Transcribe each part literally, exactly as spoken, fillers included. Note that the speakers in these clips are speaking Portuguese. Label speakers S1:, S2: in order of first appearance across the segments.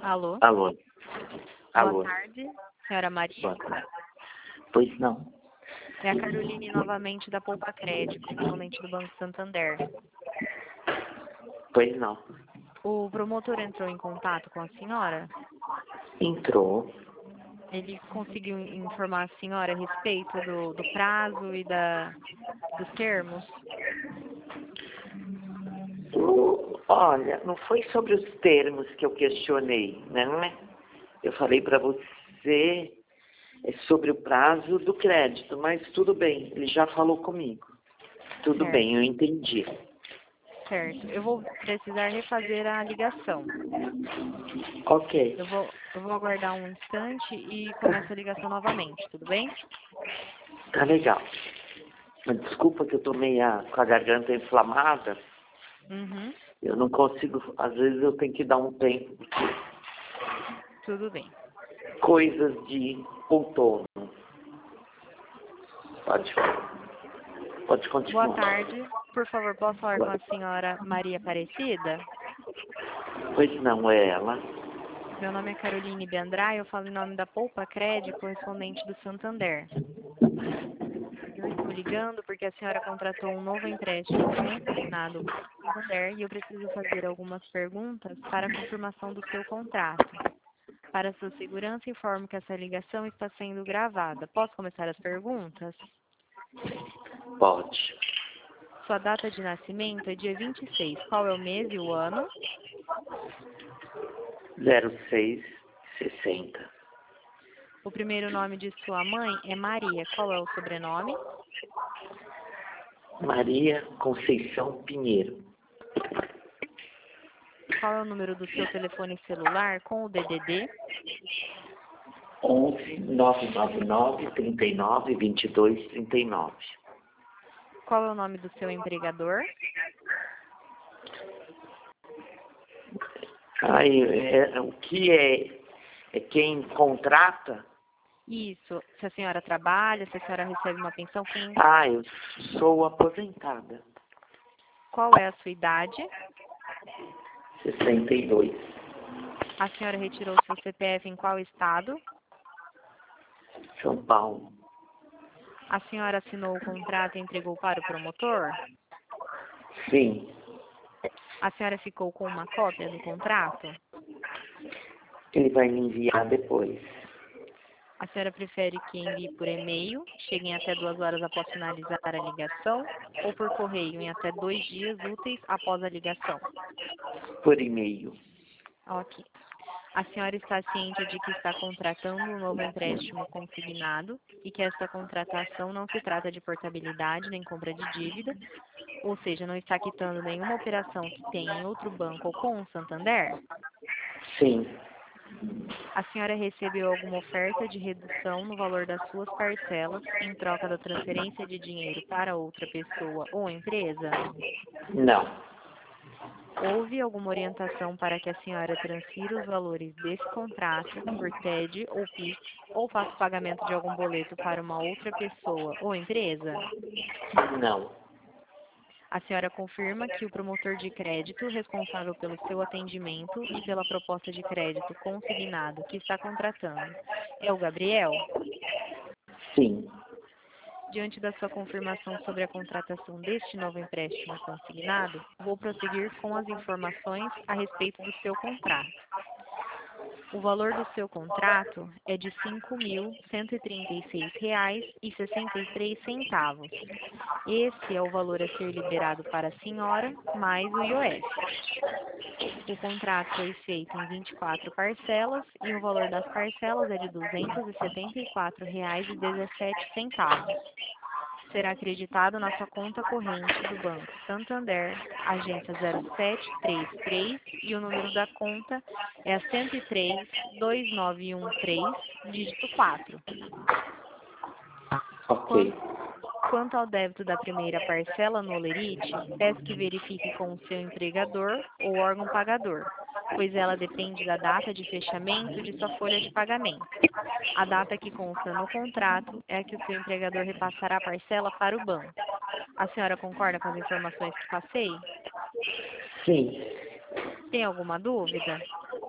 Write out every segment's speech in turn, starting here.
S1: Alô?
S2: Alô?
S1: Boa
S2: Alô?
S1: tarde, senhora Maria.
S2: Boa tarde. Pois não.
S1: É a Caroline novamente da Poupa Crédito, correspondente do Banco Santander.
S2: Pois não.
S1: O promotor entrou em contato com a senhora?
S2: Entrou.
S1: Ele conseguiu informar a senhora a respeito do, do prazo e da, dos termos?
S2: O- Olha, não foi sobre os termos que eu questionei, né? Eu falei para você é sobre o prazo do crédito, mas tudo bem, ele já falou comigo. Tudo
S1: Certo.
S2: bem, eu entendi.
S1: Certo. Eu vou precisar refazer a ligação.
S2: Ok.
S1: Eu vou, eu vou aguardar um instante e começo a ligação novamente, tudo bem?
S2: Tá legal. Mas desculpa que eu tô meio com a garganta inflamada.
S1: Uhum.
S2: Eu não consigo, às vezes eu tenho que dar um tempo, porque
S1: Tudo bem.
S2: coisas de outono. Pode, pode continuar.
S1: Boa tarde. Por favor, posso falar com a senhora Maria Aparecida?
S2: Pois não, é ela.
S1: Meu nome é Caroline Biandrai, eu falo em nome da Poupa Crédito, correspondente do Santander. Eu estou ligando porque a senhora contratou um novo empréstimo consignado com o Santander e eu preciso fazer algumas perguntas para a confirmação do seu contrato. Para sua segurança, informo que essa ligação está sendo gravada. Posso começar as perguntas?
S2: Pode.
S1: Sua data de nascimento é dia vinte e seis. Qual é o mês e o ano?
S2: zero seis sessenta.
S1: O primeiro nome de sua mãe é Maria. Qual é o sobrenome?
S2: Maria Conceição Pinheiro.
S1: Qual é o número do seu telefone celular com o D D D?
S2: onze nove nove nove trinta e nove vinte e dois trinta e nove.
S1: Qual é o nome do seu empregador?
S2: Aí, é, o que é, é quem contrata?
S1: Isso. Se a senhora trabalha, se a senhora recebe uma pensão, quem...
S2: Ah, eu sou aposentada.
S1: Qual é a sua idade?
S2: sessenta e dois.
S1: A senhora retirou seu C P F em qual estado?
S2: São Paulo.
S1: A senhora assinou o contrato e entregou para o promotor?
S2: Sim.
S1: A senhora ficou com uma cópia do contrato?
S2: Ele vai me enviar depois.
S1: A senhora prefere que envie por e-mail, chegue em até duas horas após finalizar a ligação, ou por correio em até dois dias úteis após a ligação?
S2: Por e-mail.
S1: Ok. A senhora está ciente de que está contratando um novo empréstimo consignado e que esta contratação não se trata de portabilidade nem compra de dívida, ou seja, não está quitando nenhuma operação que tenha em outro banco ou com o Santander?
S2: Sim.
S1: A senhora recebeu alguma oferta de redução no valor das suas parcelas em troca da transferência de dinheiro para outra pessoa ou empresa?
S2: Não.
S1: Houve alguma orientação para que a senhora transfira os valores desse contrato por T E D ou Pix ou faça o pagamento de algum boleto para uma outra pessoa ou empresa?
S2: Não.
S1: A senhora confirma que o promotor de crédito responsável pelo seu atendimento e pela proposta de crédito consignado que está contratando é o Gabriel?
S2: Sim.
S1: Diante da sua confirmação sobre a contratação deste novo empréstimo consignado, vou prosseguir com as informações a respeito do seu contrato. O valor do seu contrato é de cinco mil cento e trinta e seis reais e sessenta e três centavos. Esse é o valor a ser liberado para a senhora, mais o I O F. O contrato foi feito em vinte e quatro parcelas e o valor das parcelas é de duzentos e setenta e quatro reais e dezessete centavos. Será acreditado na sua conta corrente do Banco Santander, agência zero sete três três, e o número da conta é a cento e três, dois nove um três, dígito quatro.
S2: Ok.
S1: Quanto ao débito da primeira parcela no Olerite, peço que verifique com o seu empregador ou órgão pagador, pois ela depende da data de fechamento de sua folha de pagamento. A data que consta no contrato é a que o seu empregador repassará a parcela para o banco. A senhora concorda com as informações que passei?
S2: Sim.
S1: Tem alguma dúvida?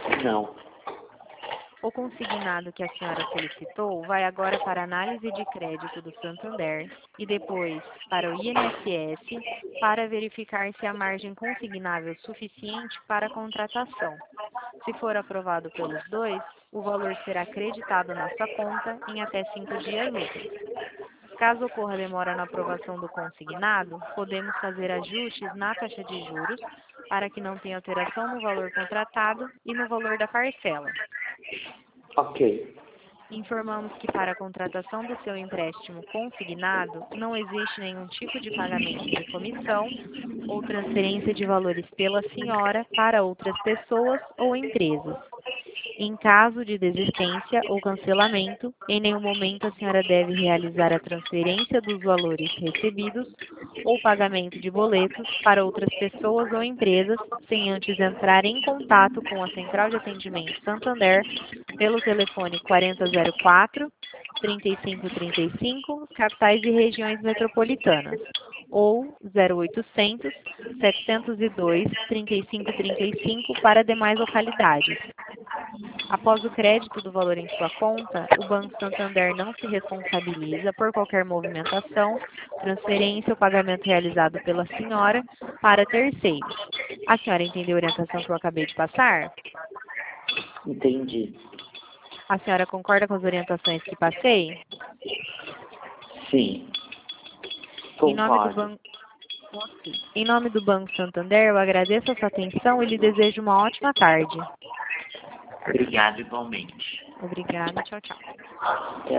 S2: Não.
S1: O consignado que a senhora solicitou vai agora para a análise de crédito do Santander e depois para o I N S S para verificar se a margem consignável é suficiente para a contratação. Se for aprovado pelos dois, o valor será creditado na sua conta em até cinco dias úteis. Caso ocorra demora na aprovação do consignado, podemos fazer ajustes na taxa de juros para que não tenha alteração no valor contratado e no valor da parcela.
S2: Ok.
S1: Informamos que para a contratação do seu empréstimo consignado, não existe nenhum tipo de pagamento de comissão ou transferência de valores pela senhora para outras pessoas ou empresas. Em caso de desistência ou cancelamento, em nenhum momento a senhora deve realizar a transferência dos valores recebidos ou pagamento de boletos para outras pessoas ou empresas, sem antes entrar em contato com a Central de Atendimento Santander pelo telefone quarenta zero quatro, trinta e cinco trinta e cinco, capitais e regiões metropolitanas, ou zero oitocentos, setecentos e dois, trinta e cinco trinta e cinco para demais localidades. Após o crédito do valor em sua conta, o Banco Santander não se responsabiliza por qualquer movimentação, transferência ou pagamento realizado pela senhora para terceiros. A senhora entendeu a orientação que eu acabei de passar?
S2: Entendi.
S1: A senhora concorda com as orientações que passei?
S2: Sim.
S1: Em nome do
S2: Concordo.
S1: Banco... Em nome do Banco Santander, eu agradeço a sua atenção e lhe desejo uma ótima tarde.
S2: Obrigado igualmente.
S1: Obrigada. Tchau, tchau.